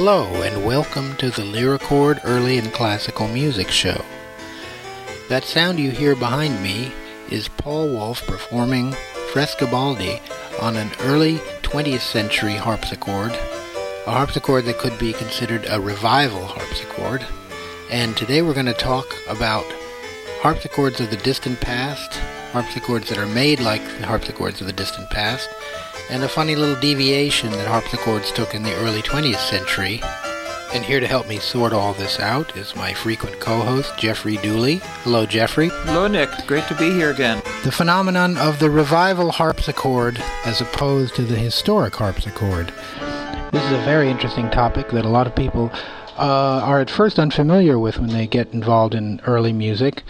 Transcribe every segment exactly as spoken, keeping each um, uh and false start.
Hello, and welcome to the Lyrichord Early and Classical Music Show. That sound you hear behind me is Paul Wolf performing Frescobaldi on an early twentieth century harpsichord, a harpsichord that could be considered a revival harpsichord. And today we're going to talk about harpsichords of the distant past, harpsichords that are made like the harpsichords of the distant past, and a funny little deviation that harpsichords took in the early twentieth century. And here to help me sort all this out is my frequent co-host, Jeffrey Dooley. Hello, Jeffrey. Hello, Nick. Great to be here again. The phenomenon of the revival harpsichord as opposed to the historic harpsichord. This is a very interesting topic that a lot of people uh, are at first unfamiliar with when they get involved in early music.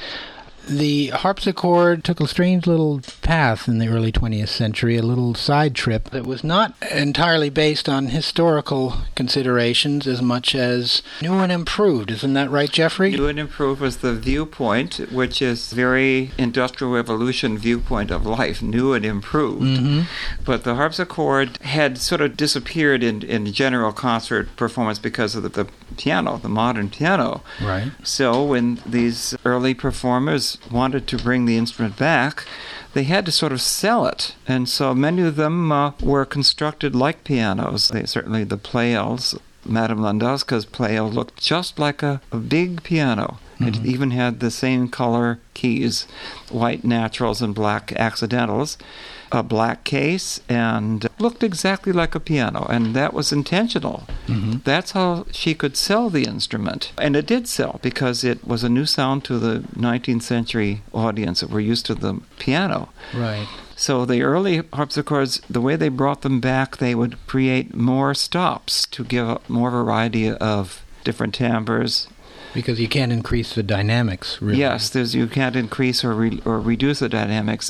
The harpsichord took a strange little path in the early twentieth century, a little side trip that was not entirely based on historical considerations as much as new and improved. Isn't that right, Jeffrey? New and improved was the viewpoint, which is very Industrial Revolution viewpoint of life, new and improved. Mm-hmm. But the harpsichord had sort of disappeared in, in general concert performance because of the, the piano, the modern piano. Right. So when these early performers wanted to bring the instrument back, they had to sort of sell it. And so many of them uh, were constructed like pianos. They, certainly the Pleyels, Madame Landowska's Pleyel looked just like a, a big piano. Mm-hmm. It even had the same color keys, white naturals and black accidentals, a black case, and looked exactly like a piano, and that was intentional. Mm-hmm. That's how she could sell the instrument. And it did sell because it was a new sound to the nineteenth century audience that were used to the piano. Right. So the early harpsichords, the way they brought them back, they would create more stops to give more variety of different timbres. Because you can't increase the dynamics, really. Yes, there's, you can't increase or re, or reduce the dynamics.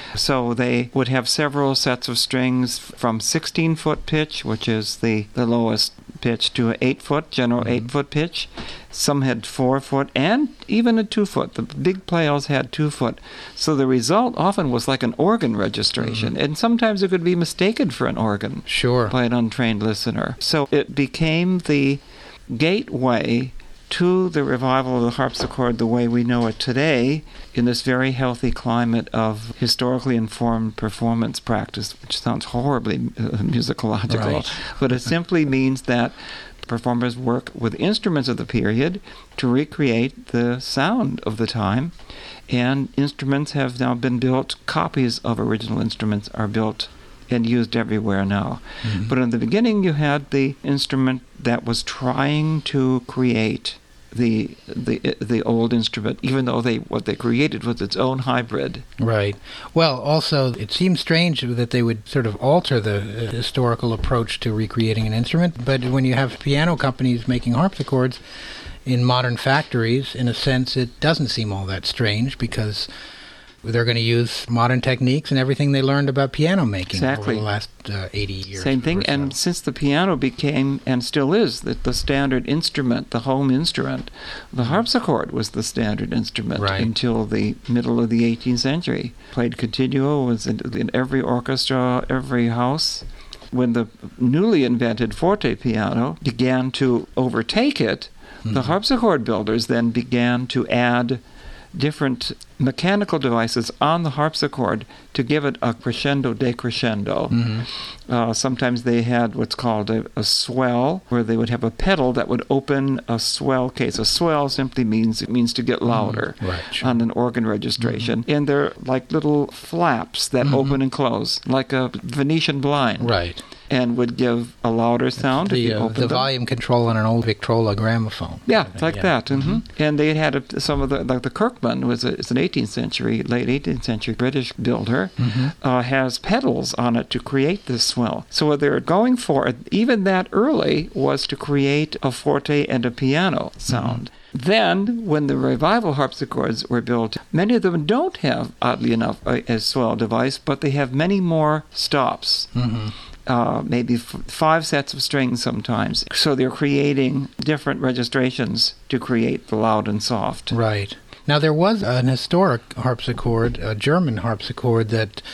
So they would have several sets of strings from sixteen-foot pitch, which is the, the lowest pitch, to an eight-foot, general mm-hmm. eight-foot pitch. Some had four-foot and even a two-foot. The big Pleyels had two-foot. So the result often was like an organ registration, mm-hmm. and sometimes it could be mistaken for an organ sure. by an untrained listener. So it became the gateway to the revival of the harpsichord the way we know it today in this very healthy climate of historically informed performance practice, which sounds horribly uh, musicological, right. but it simply means that performers work with instruments of the period to recreate the sound of the time, and instruments have now been built, copies of original instruments are built and used everywhere now. Mm-hmm. But in the beginning, you had the instrument that was trying to create the the the old instrument, even though they what they created was its own hybrid. Right. Well, also, it seems strange that they would sort of alter the uh, historical approach to recreating an instrument, but when you have piano companies making harpsichords in modern factories, in a sense, it doesn't seem all that strange because they're going to use modern techniques and everything they learned about piano making exactly. over the last uh, eighty years. Same thing, so. And since the piano became, and still is, the, the standard instrument, the home instrument, the harpsichord was the standard instrument right. until the middle of the eighteenth century. Played continuo, was in, in every orchestra, every house. When the newly invented forte piano began to overtake it, mm-hmm. the harpsichord builders then began to add different mechanical devices on the harpsichord to give it a crescendo decrescendo. Mm-hmm. Uh, sometimes they had what's called a, a swell, where they would have a pedal that would open a swell case. A swell simply means it means to get louder mm, right, sure. on an organ registration. Mm-hmm. And they're like little flaps that mm-hmm. open and close, like a Venetian blind. Right. And would give a louder sound. The, if you uh, the them. volume control on an old Victrola gramophone. Yeah, it's like yeah. that. Mm-hmm. Mm-hmm. And they had a, some of the, like the Kirkman was a, it's an eighteenth century, late eighteenth century British builder, mm-hmm. uh, has pedals on it to create this swell. So what they're going for, even that early, was to create a forte and a piano sound. Mm-hmm. Then, when the revival harpsichords were built, many of them don't have, oddly enough, a, a swell device, but they have many more stops. Mm-hmm. Uh, maybe f- five sets of strings sometimes. So they're creating different registrations to create the loud and soft. Right. Now, there was an historic harpsichord, a German harpsichord, that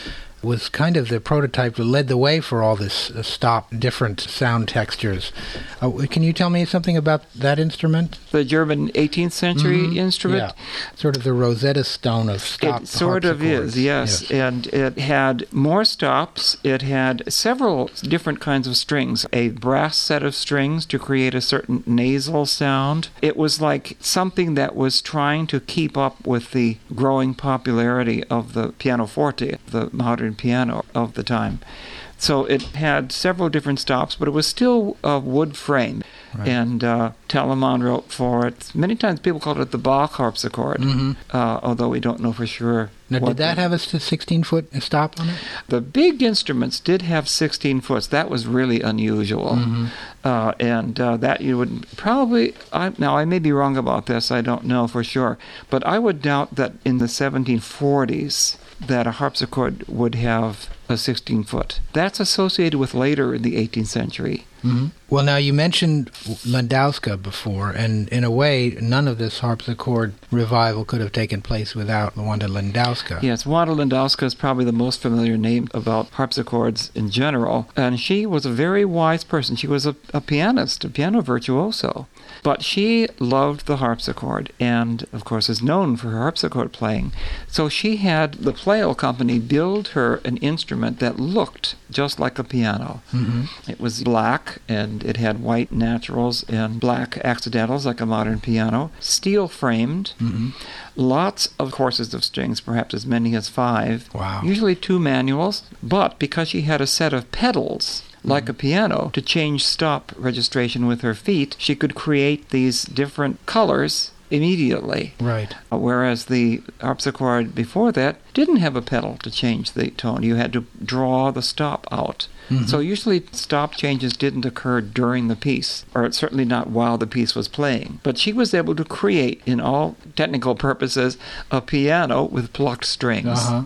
was kind of the prototype that led the way for all this uh, stop, different sound textures. Uh, can you tell me something about that instrument? The German eighteenth century mm-hmm. instrument? Yeah. Sort of the Rosetta Stone of stop It sort of is, yes. yes. And it had more stops. It had several different kinds of strings. A brass set of strings to create a certain nasal sound. It was like something that was trying to keep up with the growing popularity of the pianoforte, the modern piano of the time. So it had several different stops, but it was still a wood frame. Right. And uh, Telemann wrote for it. Many times people called it the Bach harpsichord, mm-hmm. uh, although we don't know for sure. Now, did that the, have a sixteen-foot stop on it? The big instruments did have sixteen foots. That was really unusual. Mm-hmm. Uh, and uh, that you would probably... I, now, I may be wrong about this. I don't know for sure. But I would doubt that in the seventeen forties that a harpsichord would have a sixteen-foot. That's associated with later in the eighteenth century. Mm-hmm. Well, now, you mentioned Landowska before, and in a way, none of this harpsichord revival could have taken place without Wanda Landowska. Yes, Wanda Landowska is probably the most familiar name about harpsichords in general, and she was a very wise person. She was a, a pianist, a piano virtuoso. But she loved the harpsichord and, of course, is known for her harpsichord playing. So she had the Pleyel Company build her an instrument that looked just like a piano. Mm-hmm. It was black, and it had white naturals and black accidentals like a modern piano, steel-framed, mm-hmm. lots of courses of strings, perhaps as many as five, wow. usually two manuals, but because she had a set of pedals, like a piano, to change stop registration with her feet, she could create these different colors immediately. Right. Uh, whereas the harpsichord before that didn't have a pedal to change the tone. You had to draw the stop out. Mm-hmm. So usually stop changes didn't occur during the piece, or certainly not while the piece was playing. But she was able to create, in all technical purposes, a piano with plucked strings. Uh-huh.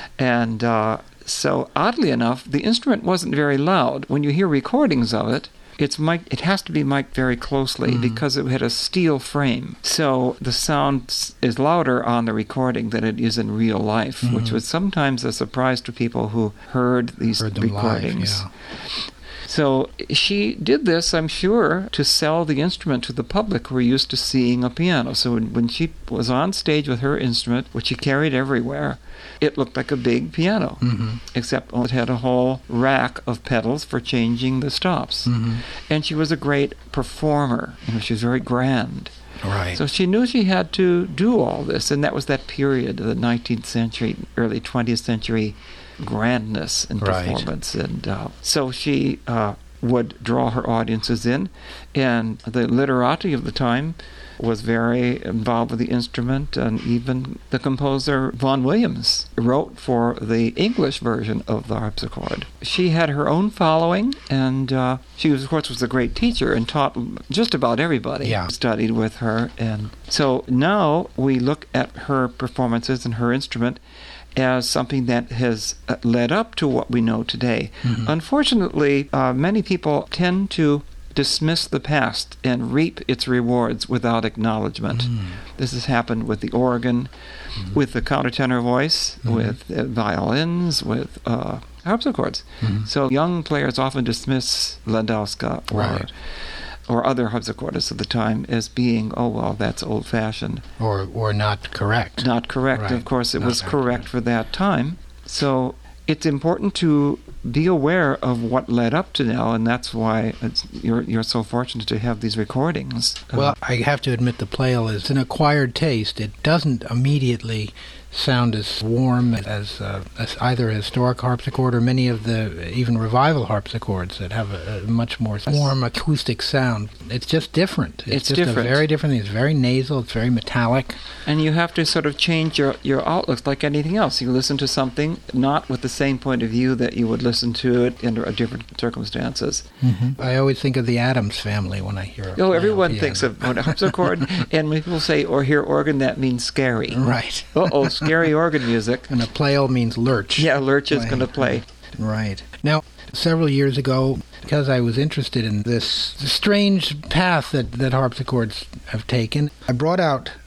And uh, so, oddly enough, the instrument wasn't very loud. When you hear recordings of it, it's mic'd, it has to be mic'd very closely mm-hmm. because it had a steel frame. So the sound is louder on the recording than it is in real life, mm-hmm. which was sometimes a surprise to people who heard these heard them recordings. Live, yeah. So she did this, I'm sure, to sell the instrument to the public who were used to seeing a piano. So when, when she was on stage with her instrument, which she carried everywhere, it looked like a big piano, mm-hmm. except it had a whole rack of pedals for changing the stops. Mm-hmm. And she was a great performer. You know, she was very grand. Right. So she knew she had to do all this, and that was that period of the nineteenth century, early twentieth century grandness and performance. Right. And uh, so she uh, would draw her audiences in, and the literati of the time was very involved with the instrument, and even the composer Vaughan Williams wrote for the English version of the harpsichord. She had her own following, and uh, she, was, of course, was a great teacher and taught just about everybody yeah. who studied with her. And so now we look at her performances and her instrument as something that has led up to what we know today. Mm-hmm. Unfortunately, uh, many people tend to dismiss the past and reap its rewards without acknowledgement. Mm. This has happened with the organ, mm-hmm. with the countertenor voice, mm-hmm. with uh, violins, with uh, harpsichords. Mm-hmm. So young players often dismiss Landowska or, right. or other harpsichordists of the time as being, oh, well, that's old-fashioned. Or or not correct. Not correct. Right. Of course, it not was correct correct for that time. So it's important to be aware of what led up to now, and that's why it's, you're you're so fortunate to have these recordings. Well, uh, I have to admit the Pleyel is an acquired taste. It doesn't immediately sound as warm as, uh, as either a historic harpsichord or many of the even revival harpsichords that have a, a much more warm acoustic sound. It's just different. It's, it's just different. a very different thing. It's very nasal. It's very metallic. And you have to sort of change your, your outlook like anything else. You listen to something not with the same point of view that you would listen to it under different circumstances. Mm-hmm. I always think of the Addams Family when I hear. Oh, everyone piano. thinks of a harpsichord, and when people say or hear organ, that means scary. Right. Uh-oh, scary organ music. And a Pleyel means lurch. Yeah, lurch is going to play. Right. Now, several years ago, because I was interested in this strange path that, that harpsichords have taken, I brought out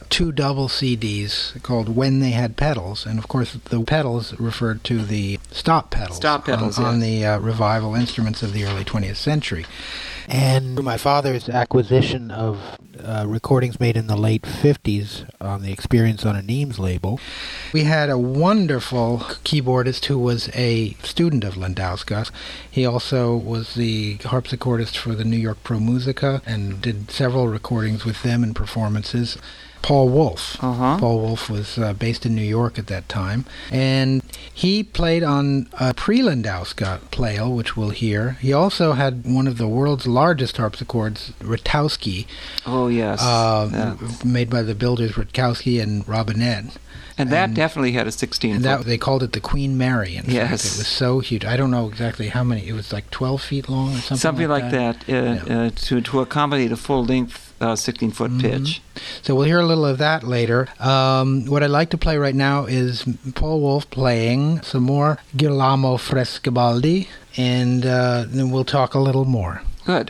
two double C Ds called When They Had Pedals, and of course the pedals referred to the stop pedals, stop pedals on, yes. on the uh, revival instruments of the early twentieth century. And through my father's acquisition of uh, recordings made in the late fifties on the Experience on a Neems label, we had a wonderful keyboardist who was a student of Landowska. He also was the harpsichordist for the New York Pro Musica and did several recordings with them and performances. Paul Wolf. Uh-huh. Paul Wolf was uh, based in New York at that time, and he played on a pre-Landowska Pleyel, which we'll hear. He also had one of the world's largest harpsichords, Rutkowski. Oh, yes. Uh, yeah. Made by the builders Rutkowski and Robinette. And that and, definitely had a sixteen and foot. that, they called it the Queen Mary. In yes. fact. It was so huge. I don't know exactly how many. It was like twelve feet long or something, something like, like that. that, uh, yeah. uh, to, to accommodate a full-length uh, sixteen-foot mm-hmm. pitch. So we'll hear a little of that later. Um, what I'd like to play right now is Paul Wolf playing some more Girolamo Frescobaldi, and uh, then we'll talk a little more. Good.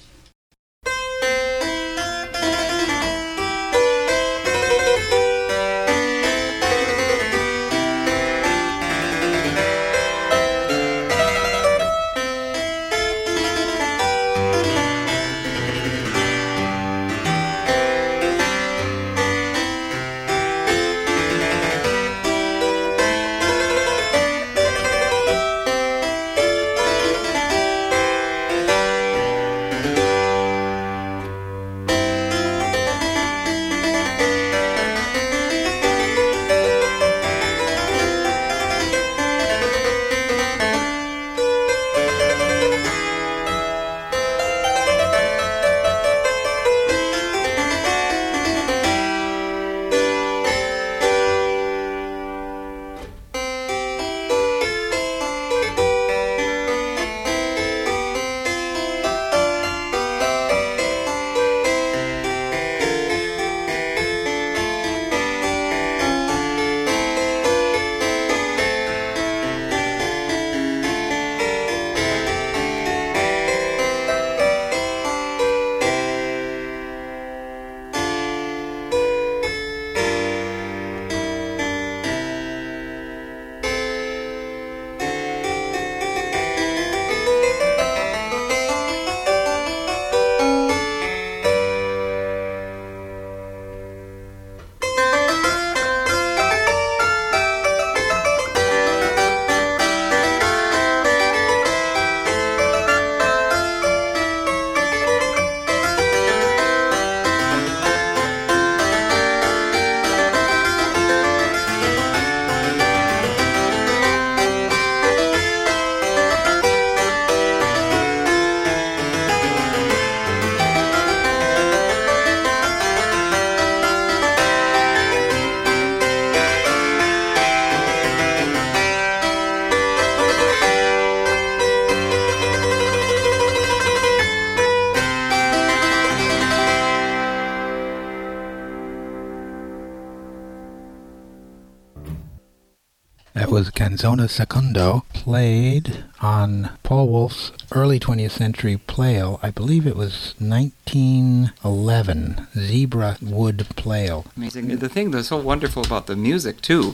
That was Canzone Secondo, played on Paul Wolf's early twentieth century Pleyel. I believe it was nineteen eleven, Zebra Wood Pleyel. Amazing. The thing that's so wonderful about the music, too,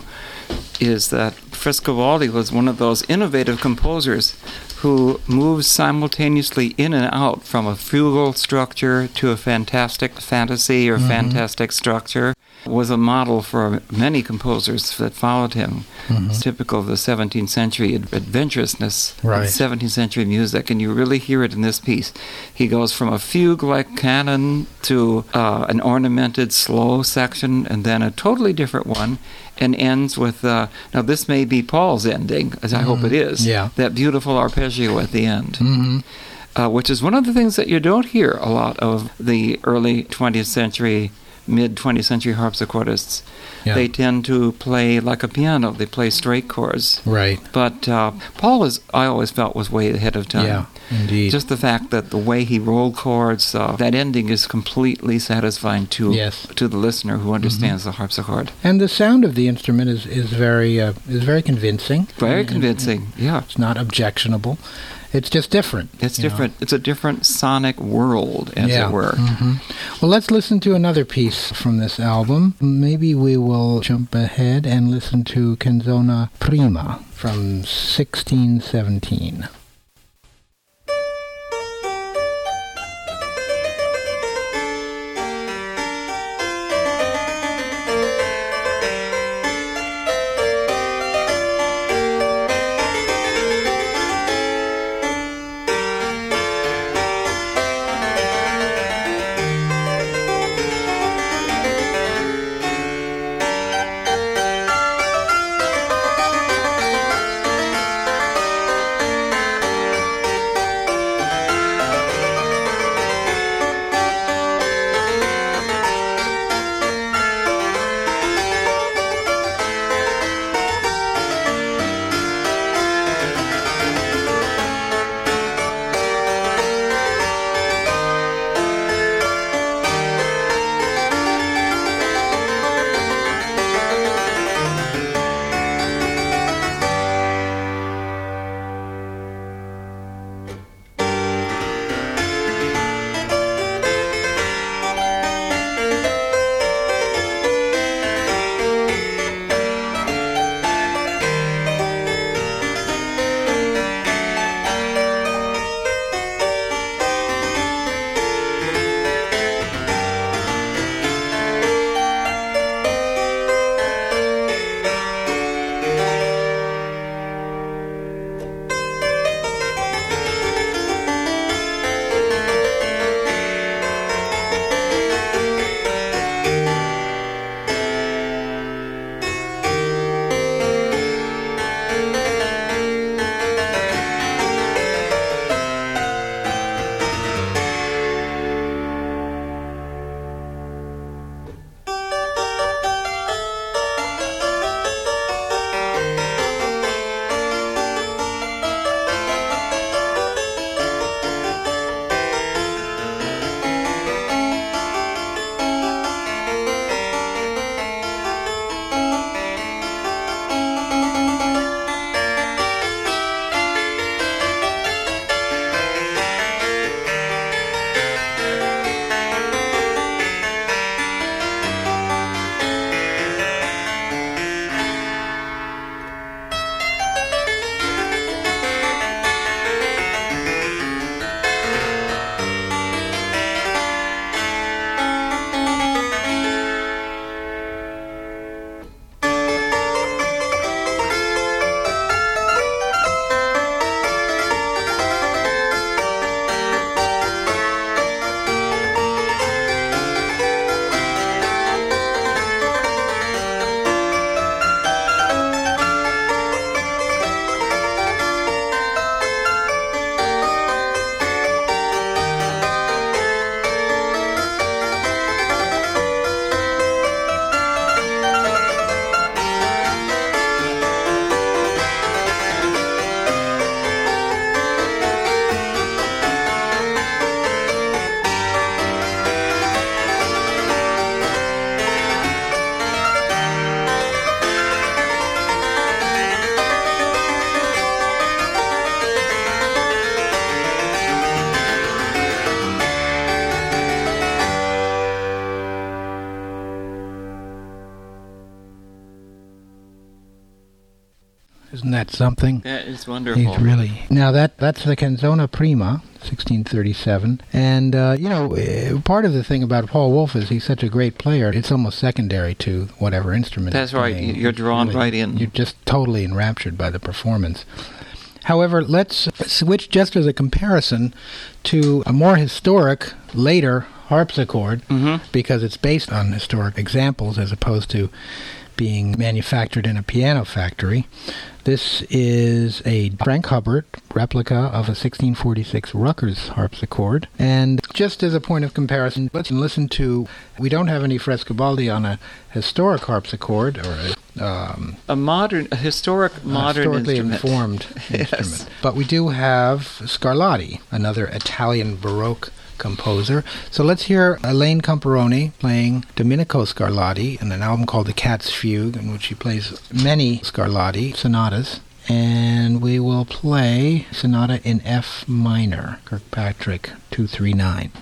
is that Frescobaldi was one of those innovative composers who moves simultaneously in and out from a fugal structure to a fantastic fantasy or mm-hmm. fantastic structure. Was a model for many composers that followed him. Mm-hmm. It's typical of the seventeenth century adventurousness right. of seventeenth century music, and you really hear it in this piece. He goes from a fugue-like canon to uh, an ornamented slow section, and then a totally different one, and ends with, uh, now this may be Paul's ending, as I mm-hmm. hope it is, yeah. that beautiful arpeggio at the end. Mm-hmm. Uh, which is one of the things that you don't hear a lot of the early twentieth century mid-twentieth century harpsichordists. Yeah. They tend to play like a piano. They play straight chords. Right. But uh, Paul, is, I always felt, was way ahead of time. Yeah, indeed. Just the fact that the way he rolled chords, uh, that ending is completely satisfying to yes. to the listener who understands mm-hmm. the harpsichord. And the sound of the instrument is, is very uh, is very convincing. Very and, convincing, and, and yeah. It's not objectionable. it's just different. It's different. Know? It's a different sonic world, as yeah. it were. Mm-hmm. Well, let's listen to another piece from this album. Maybe we will jump ahead and listen to Canzone Prima from sixteen seventeen. Isn't that something? That is wonderful. He's really... Now, that that's the Canzone Prima, sixteen thirty-seven. And, uh, you know, uh, part of the thing about Paul Wolf is he's such a great player, it's almost secondary to whatever instrument That's he's right. playing. You're drawn really, right in. You're just totally enraptured by the performance. However, let's switch just as a comparison to a more historic, later harpsichord, mm-hmm. because it's based on historic examples as opposed to being manufactured in a piano factory. This is a Frank Hubbard replica of a sixteen forty-six Ruckers harpsichord. And just as a point of comparison, let's listen to, we don't have any Frescobaldi on a historic harpsichord, or a, um, a modern, a historic modern historically instrument. informed Yes. instrument. But we do have Scarlatti, another Italian Baroque composer. So let's hear Elaine Comparoni playing Domenico Scarlatti in an album called The Cat's Fugue, in which he plays many Scarlatti sonatas. and we will play Sonata in F minor, Kirkpatrick two three nine.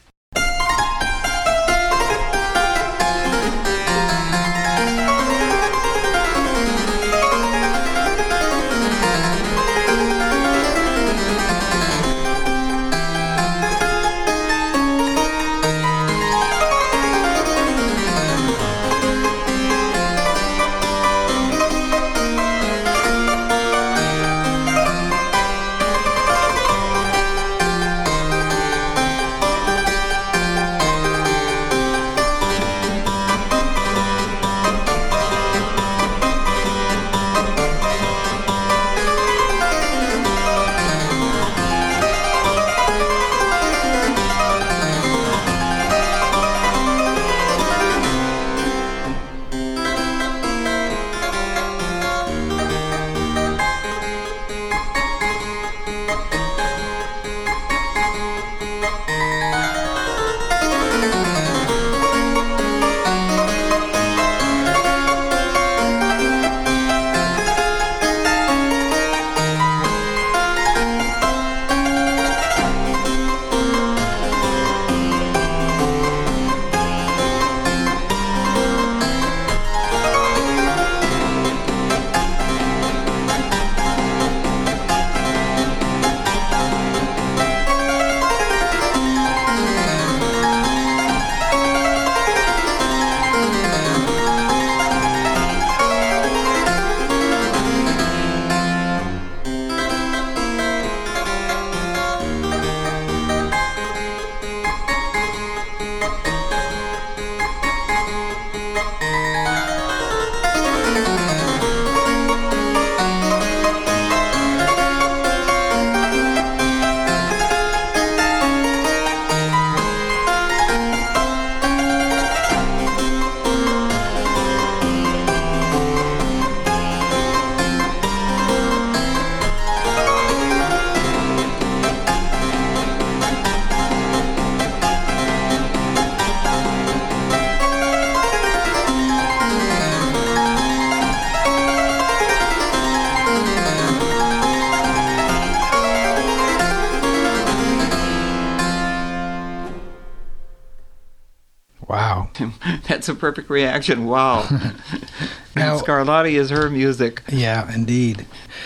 Wow. That's a perfect reaction. Wow. Now, Scarlatti is her music. Yeah, indeed.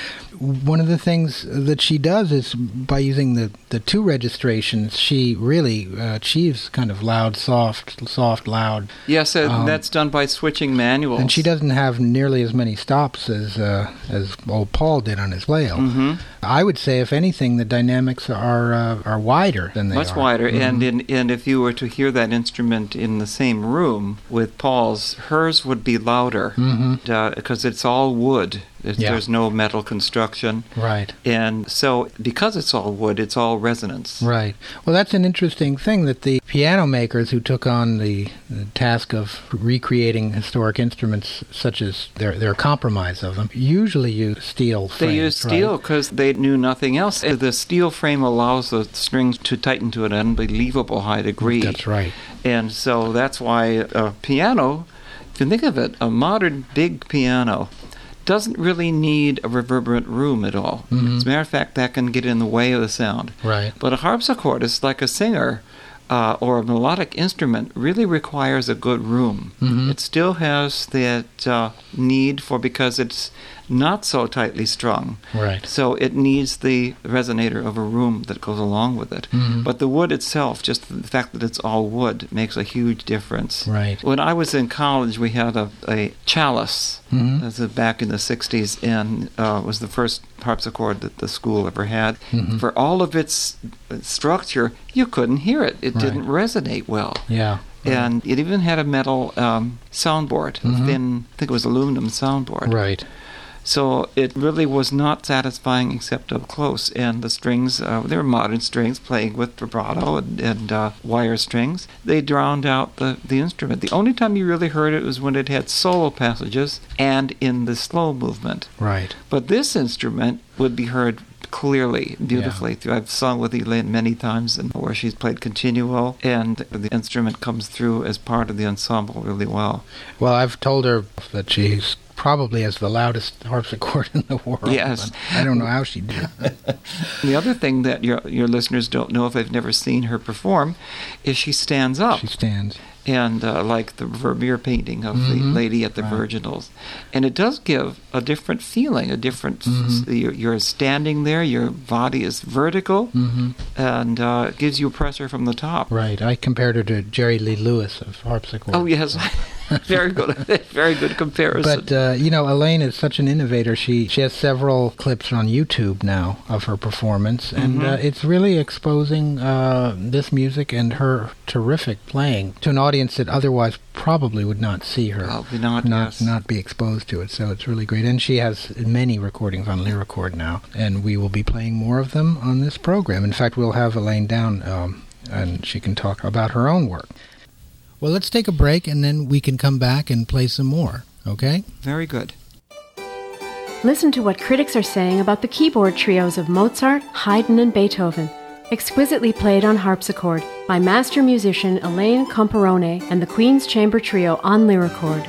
One of the things that she does is by using the, the two registrations, she really uh, achieves kind of loud, soft, soft, loud. Yes, uh, um, that's done by switching manuals. And she doesn't have nearly as many stops as uh, as old Paul did on his flail. Mm-hmm. I would say, if anything, the dynamics are uh, are wider than they Much are. Much wider, mm-hmm. and in, and if you were to hear that instrument in the same room with Paul's, hers would be louder because mm-hmm. uh, it's all wood. It's, yeah. There's no metal construction. Right. And so because it's all wood, it's all resonance. Right. Well, that's an interesting thing that the piano makers who took on the, the task of recreating historic instruments, such as their, their compromise of them, usually use steel frames. They use steel right? because they knew nothing else. The steel frame allows the strings to tighten to an unbelievable high degree. That's right. And so that's why a piano, if you think of it, a modern big piano doesn't really need a reverberant room at all. Mm-hmm. As a matter of fact, that can get in the way of the sound. Right. But a harpsichord is like a singer uh, or a melodic instrument really requires a good room. Mm-hmm. It still has that uh, need for, because it's not so tightly strung. Right. So it needs the resonator of a room that goes along with it. Mm-hmm. But the wood itself, just the fact that it's all wood, makes a huge difference. Right. When I was in college, we had a, a chalice. Mm-hmm. This was back in the sixties, and uh, was the first harpsichord that the school ever had. Mm-hmm. For all of its structure, you couldn't hear it. It right. didn't resonate well. Yeah. And it even had a metal um, soundboard, mm-hmm. a thin, I think it was aluminum soundboard. Right. So it really was not satisfying except up close. And the strings, uh, they were modern strings playing with vibrato and, and uh, wire strings. They drowned out the, the instrument. The only time you really heard it was when it had solo passages and in the slow movement. Right. But this instrument would be heard clearly, beautifully. Yeah. I've sung with Elaine many times, and where she's played continuo, and the instrument comes through as part of the ensemble really well. Well, I've told her that she's probably has the loudest harpsichord in the world. Yes. I don't know how she did it. The other thing that your your listeners don't know if they've never seen her perform is she stands up. She stands. And uh, like the Vermeer painting of Mm-hmm. the lady at the Right. Virginals. And it does give a different feeling, a different, Mm-hmm. you're, you're standing there, your body is vertical, Mm-hmm. and uh, it gives you pressure from the top. Right. I compared her to Jerry Lee Lewis of harpsichord. Oh, yes. Very good, very good comparison. But, uh, you know, Elaine is such an innovator. She she has several clips on YouTube now of her performance, and Mhm. uh, it's really exposing uh, this music and her terrific playing to an audience that otherwise probably would not see her, Probably not, not, yes. not be exposed to it. So it's really great. And she has many recordings on Lyricord now, and we will be playing more of them on this program. In fact, we'll have Elaine down, um, and she can talk about her own work. Well, let's take a break, and then we can come back and play some more, okay? Very good. Listen to what critics are saying about the keyboard trios of Mozart, Haydn, and Beethoven, exquisitely played on harpsichord by master musician Elaine Comparone and the Queen's Chamber Trio on Lyricord.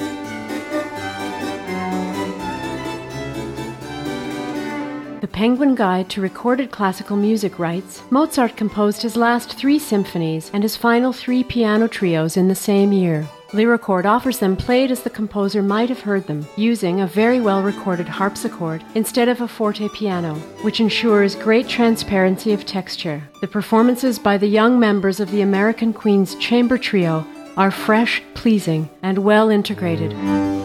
The Penguin Guide to Recorded Classical Music writes, Mozart composed his last three symphonies and his final three piano trios in the same year. Lyricord offers them played as the composer might have heard them, using a very well-recorded harpsichord instead of a forte piano, which ensures great transparency of texture. The performances by the young members of the American Queen's Chamber Trio are fresh, pleasing, and well integrated.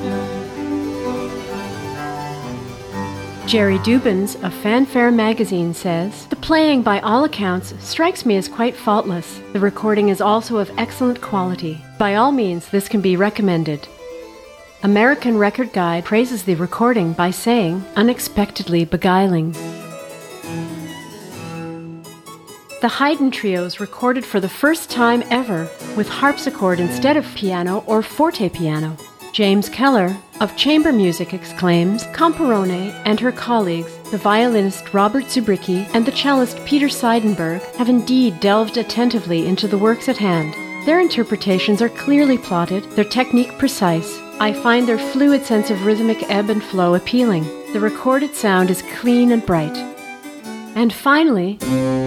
Jerry Dubins of Fanfare magazine says, the playing by all accounts strikes me as quite faultless. The recording is also of excellent quality. By all means, this can be recommended. American Record Guide praises the recording by saying, unexpectedly beguiling. The Haydn trios recorded for the first time ever with harpsichord instead of piano or forte piano. James Keller of Chamber Music exclaims, Comparone and her colleagues, the violinist Robert Zubricki and the cellist Peter Seidenberg, have indeed delved attentively into the works at hand. Their interpretations are clearly plotted, their technique precise. I find their fluid sense of rhythmic ebb and flow appealing. The recorded sound is clean and bright. And finally,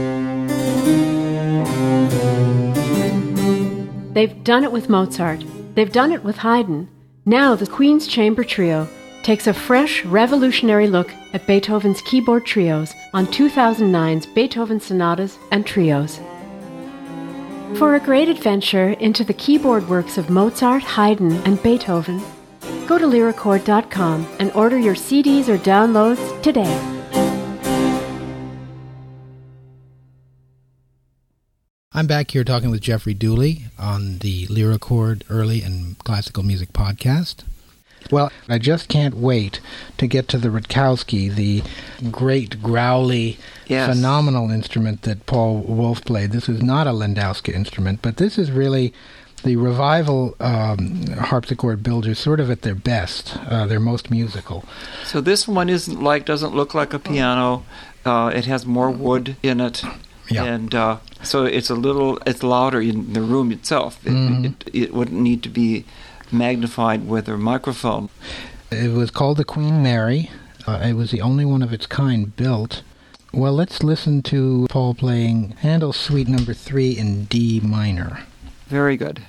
they've done it with Mozart. They've done it with Haydn. Now the Queen's Chamber Trio takes a fresh, revolutionary look at Beethoven's keyboard trios on two thousand nine's Beethoven Sonatas and Trios. For a great adventure into the keyboard works of Mozart, Haydn, and Beethoven, go to Lyricord dot com and order your C Ds or downloads today. I'm back here talking with Jeffrey Dooley on the Lyricord Early and Classical Music Podcast. Well, I just can't wait to get to the Rutkowski, the great, growly, Yes. phenomenal instrument that Paul Wolf played. This is not a Landowska instrument, but this is really the revival um, harpsichord builders sort of at their best, uh, their most musical. So this one isn't like, doesn't look like a piano. Uh, it has more wood in it. Yeah. And uh, so it's a little, it's louder in the room itself. It, Mhm. it, it wouldn't need to be magnified with a microphone. It was called the Queen Mary. Uh, it was the only one of its kind built. Well, let's listen to Paul playing Handel's Suite Number Three in D minor. Very good.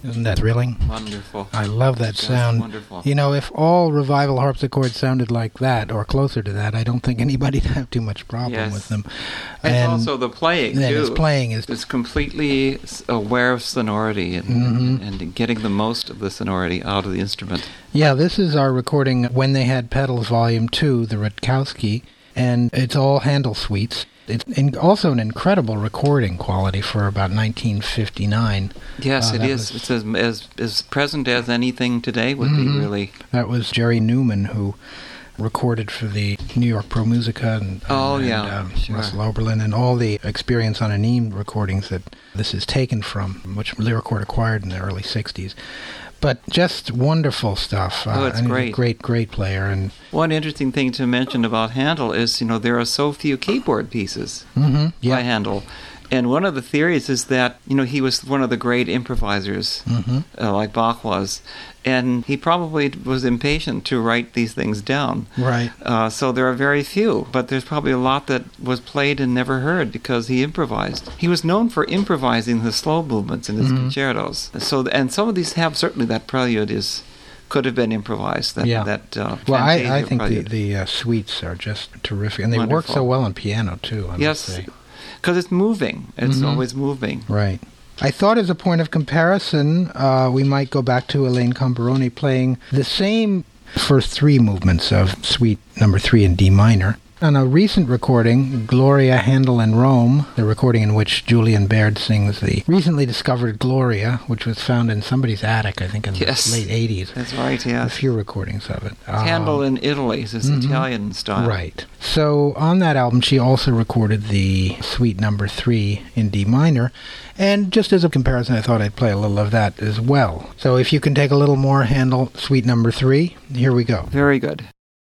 Isn't that thrilling? Wonderful. I love that Just sound. Wonderful. You know, if all revival harpsichords sounded like that, or closer to that, I don't think anybody'd have too much problem Yes. with them. And, And also the playing, then too. his playing is Is completely s- aware of sonority and, Mhm. and getting the most of the sonority out of the instrument. Yeah, this is our recording when they had pedals, Volume Two, the Rutkowski, and it's all Handel suites. It's in, also an incredible recording quality for about nineteen fifty-nine. Yes, Uh, it that is. was- It's as, as as present as anything today would Mhm. be, really. That was Jerry Newman who recorded for the New York Pro Musica and, Oh, and, yeah, um, sure. Russell Oberlin and all the Experience on a Neem recordings that this is taken from, which Lyricord acquired in the early sixties. But just wonderful stuff. Oh, it's and he's a great. great, great player. And One interesting thing to mention about Handel is, you know, there are so few keyboard pieces mhm, yeah. by Handel. And one of the theories is that, you know, he was one of the great improvisers, Mhm. uh, like Bach was. And he probably was impatient to write these things down. Right. Uh, so there are very few, but there's probably a lot that was played and never heard because he improvised. He was known for improvising the slow movements in his Mhm. concertos. So, and some of these have certainly that prelude is could have been improvised. That, Yeah. that uh, Well, I, I Fantasia think the, prelude. the uh, suites are just terrific. And they work Wonderful. so well on piano, too, I Yes, must say. because it's moving. It's Mhm. always moving. Right. I thought as a point of comparison, uh, we might go back to Elaine Comparoni playing the same first three movements of Suite Number Three in D minor. On a recent recording, Gloria, Handel, and Rome, the recording in which Julian Baird sings the recently discovered Gloria, which was found in somebody's attic, I think in Yes. the late eighties. That's right, A yeah. few recordings of it. Handel Um, in Italy is this mhm. Italian style. Right. So on that album, she also recorded the Suite Number Three in D minor, and just as a comparison, I thought I'd play a little of that as well. So if you can take a little more Handel Suite Number Three, here we go. Very good.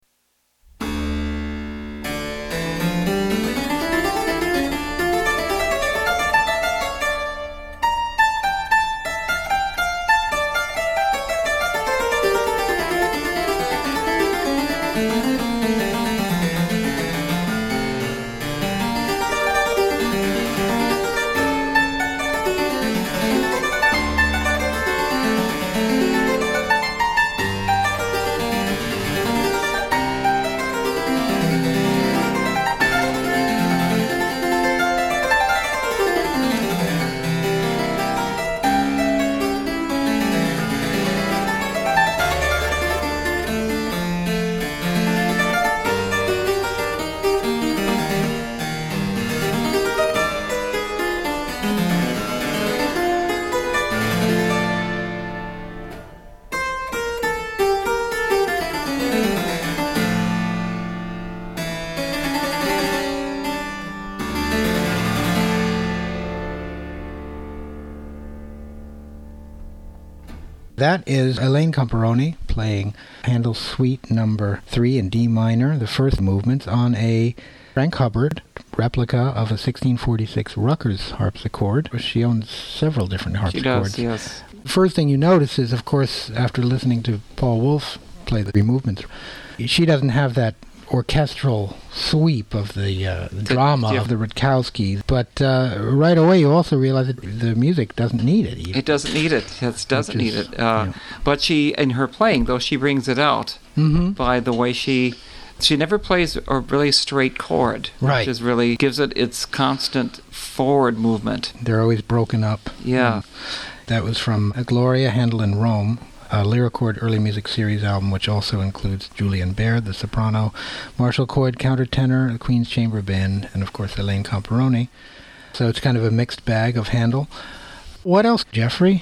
That is Elaine Comparoni playing Handel's Suite Number Three in D minor, the first movement, on a Frank Hubbard replica of a sixteen forty-six Ruckers harpsichord. She owns several different She harpsichords. does, yes. First thing you notice is, of course, after listening to Paul Wolf play the three movements, she doesn't have that orchestral sweep of the, uh, the drama yeah. of the Rutkowski, but uh, right away you also realize that the music doesn't need it. Even. It doesn't need it. It doesn't Which need is- it. Uh, yeah. But she, in her playing, though, she brings it out Mm-hmm. by the way she... She never plays a really straight chord, Right. which is really gives it its constant forward movement. They're always broken up. Yeah. That was from Gloria, Handel, and Rome, a Lyricord Early Music Series album, which also includes Julian Baird, the soprano, Marshall Coyd, countertenor, the Queen's Chamber Band, and of course Elaine Comparoni. So it's kind of a mixed bag of Handel. What else, Jeffrey?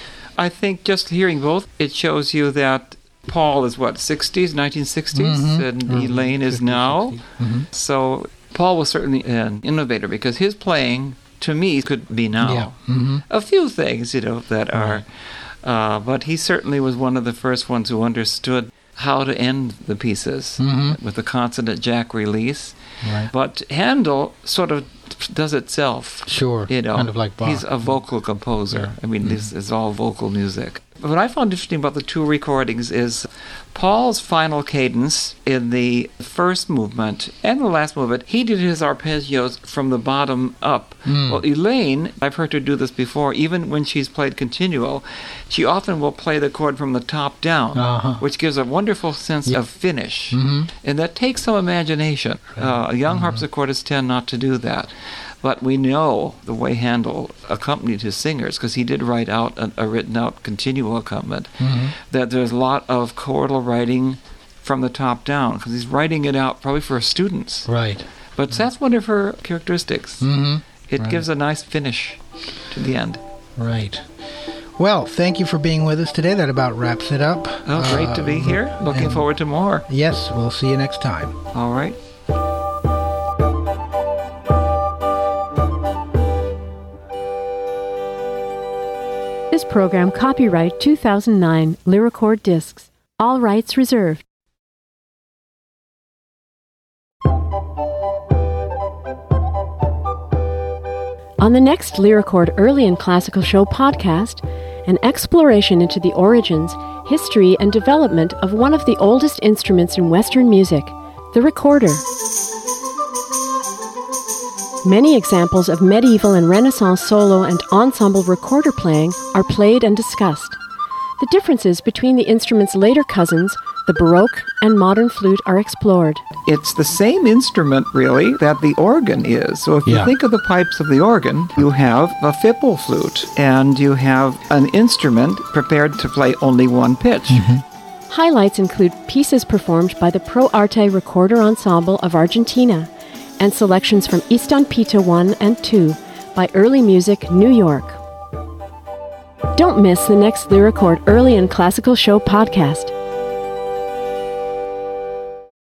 I think just hearing both, it shows you that Paul is what, sixties, nineteen sixties, Mhm. and Or Elaine is fifties, now. sixties. Mhm. So Paul was certainly an innovator because his playing, to me, could be now. Yeah. Mm-hmm. A few things, you know, that are, Right. uh, but he certainly was one of the first ones who understood how to end the pieces Mhm. with the consonant jack release. Right. But Handel sort of does it self. Sure. You know, Kind of like Bach. he's a vocal composer. Yeah. I mean, Mhm. this is all vocal music. what I found interesting about the two recordings is Paul's final cadence in the first movement and the last movement, he did his arpeggios from the bottom up. Mm. Well, Elaine, I've heard her do this before, even when she's played continuo, she often will play the chord from the top down, uh-huh. which gives a wonderful sense yep. of finish. Mm-hmm. And that takes some imagination. Uh, young mm-hmm. harpsichordists tend not to do that. But we know the way Handel accompanied his singers, because he did write out a, a written-out continuo accompaniment, mm-hmm. that there's a lot of chordal writing from the top down, because he's writing it out probably for students. Right. But mm-hmm. that's one of her characteristics. Mm-hmm. It right. gives a nice finish to the end. Right. Well, thank you for being with us today. That about wraps it up. Oh, great uh, to be here. Looking forward to more. Yes, we'll see you next time. All right. This program copyright two thousand nine Lyricord Discs. All rights reserved. On the next Lyricord Early in Classical Show podcast, an exploration into the origins, history, and development of one of the oldest instruments in Western music, the recorder. Many examples of medieval and Renaissance solo and ensemble recorder playing are played and discussed. The differences between the instrument's later cousins, the Baroque and modern flute, are explored. It's the same instrument, really, that the organ is. So if you yeah. think of the pipes of the organ, you have a fipple flute, and you have an instrument prepared to play only one pitch. Mm-hmm. Highlights include pieces performed by the Pro Arte Recorder Ensemble of Argentina, and selections from Estampita one and two by Early Music New York. Don't miss the next Lyricord Early in Classical Show podcast.